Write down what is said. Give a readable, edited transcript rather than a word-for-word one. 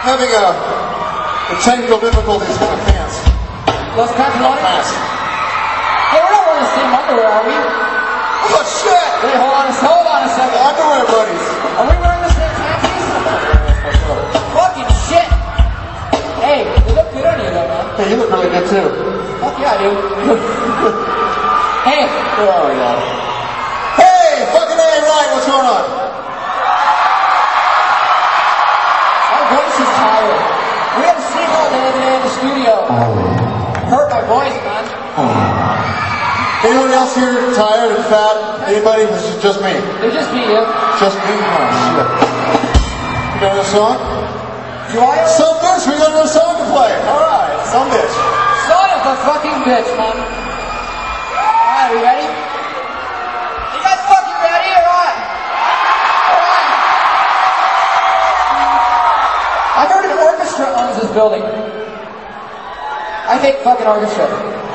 having technical difficulties with my pants. Los Pantalones? Hey, we're not wearing the same underwear, are we? Oh shit! Wait, hold on a second. Underwear buddies. Are we wearing the same panties? Fucking shit! Hey, they look good on you though, man. Hey, you look really good too. Fuck yeah, dude. Hey! Oh my god. Hey, fucking A, Ryan, what's going on? My voice is tired. We had to sing all day today in the studio. Hurt my voice, man. Anyone else here tired and fat? Anybody? This is just me. It's just me, yeah. Just me? Oh shit. You got another song? Do I? Some bitch, we got another song to play. Alright, some bitch. Son of a fucking bitch, man. Alright, we ready? You guys fucking ready or what? Alright. I heard an orchestra owns this building. I hate fucking orchestra.